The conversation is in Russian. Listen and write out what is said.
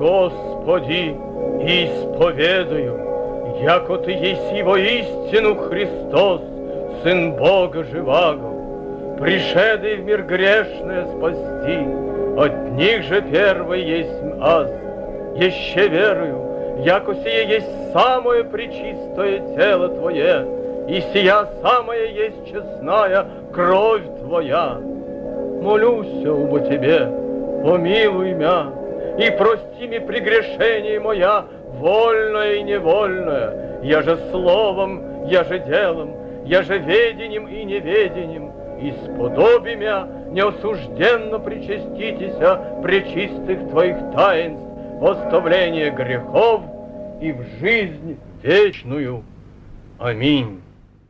Господи, исповедую, яко Ты еси воистину Христос, Сын Бога живаго, пришедший в мир грешное спасти, от них же первый есть аз. Еще верую, яко сие есть самое пречистое тело Твое, и сия самая есть честная кровь Твоя. Молюсь обо Тебе, помилуй мя, и прости мне прегрешение моя, вольное и невольное, я же словом, я же делом, я же ведением и неведением, и сподоби мя неосужденно причаститеся пречистых Твоих таинств, в оставление грехов и в жизнь вечную. Аминь.